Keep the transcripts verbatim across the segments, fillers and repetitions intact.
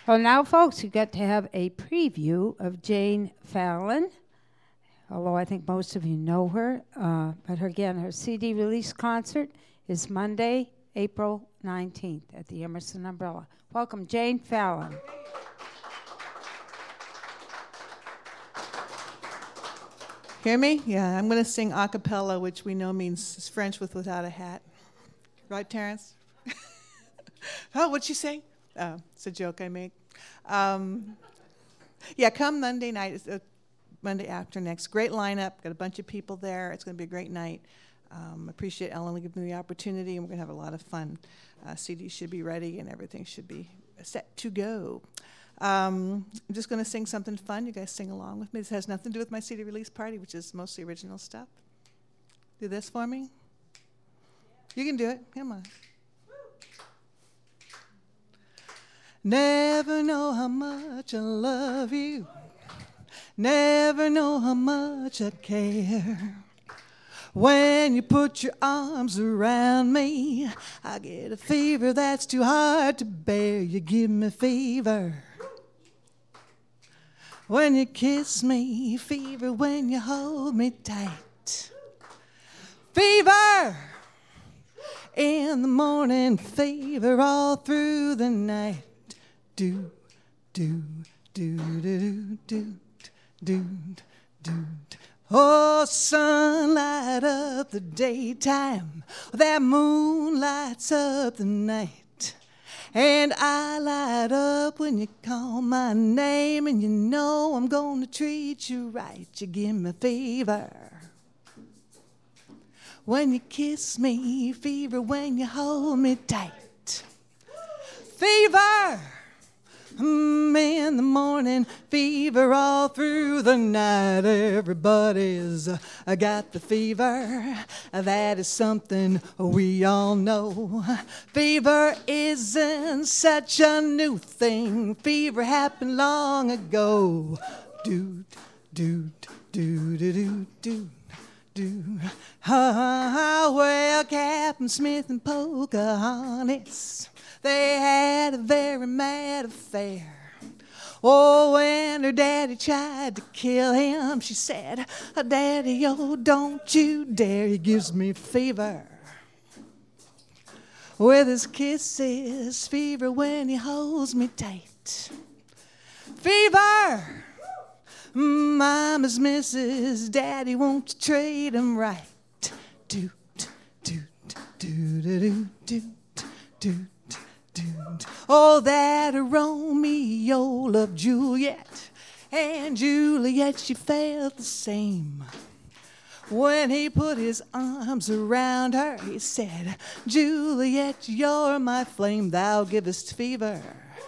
Well, now, folks, you got to have a preview of Jane Fallon, although I think most of you know her. Uh, but her, again, her C D release concert is Monday, April nineteenth at the Emerson Umbrella. Welcome, Jane Fallon. Hear me? Yeah, I'm going to sing a cappella, which we know means French with without a hat. Right, Terrence? Oh, what'd she say? Oh, it's a joke I make. Um, yeah, come Monday night. It's uh, Monday after next. Great lineup. Got a bunch of people there. It's going to be a great night. Um, appreciate Ellen giving me the opportunity, and we're going to have a lot of fun. Uh, C D should be ready, and everything should be set to go. Um, I'm just going to sing something fun. You guys sing along with me. This has nothing to do with my C D release party, which is mostly original stuff. Do this for me. You can do it. Come on. Never know how much I love you. Never know how much I care. When you put your arms around me, I get a fever that's too hard to bear. You give me fever when you kiss me, fever when you hold me tight. Fever in the morning, fever all through the night. Do, do, do, do, do, do, do, do. Oh, sun light up the daytime, that moon lights up the night, and I light up when you call my name, and you know I'm gonna treat you right. You give me fever when you kiss me, fever when you hold me tight. Fever Mm, in the morning, fever all through the night. Everybody's uh, got the fever. That is something we all know. Fever isn't such a new thing. Fever happened long ago. Do, do, do, do, do, do. Do. Ah, well, Captain Smith and Pocahontas, they had a very mad affair. Oh, when her daddy tried to kill him, she said, Daddy, oh, don't you dare, he gives me fever with his kisses, fever when he holds me tight. Fever! Mama's missus, Daddy won't trade him right. Do, do, do, do, do, do, do, do. Oh, that Romeo loved Juliet, and Juliet, she felt the same. When he put his arms around her, he said, Juliet, you're my flame, thou givest fever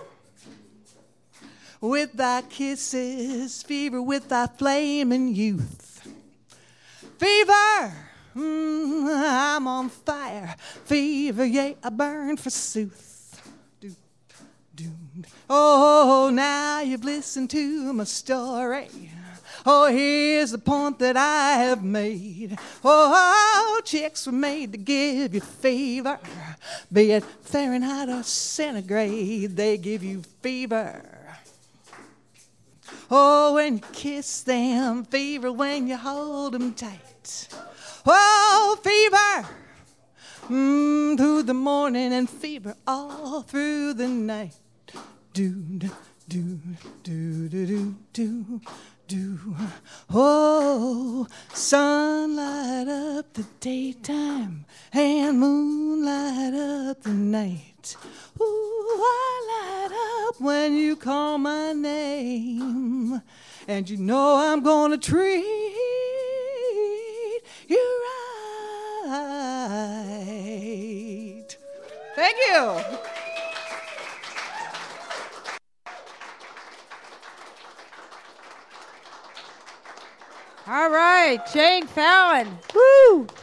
with thy kisses, fever with thy flaming youth. Fever, mm, I'm on fire. Fever, yea, I burn forsooth. Do, do. Oh, now you've listened to my story. Oh, here's the point that I have made. Oh, chicks were made to give you fever. Be it Fahrenheit or centigrade, they give you fever. Oh, when you kiss them, fever when you hold them tight. Oh, fever mm, through the morning and fever all through the night. Do, do, do, do, do, do, do. Oh, sun light up the daytime and moon light up the night. Ooh, I light up when you call my name, and you know I'm gonna treat you right. Thank you. All right, Jane Fallon. Woo!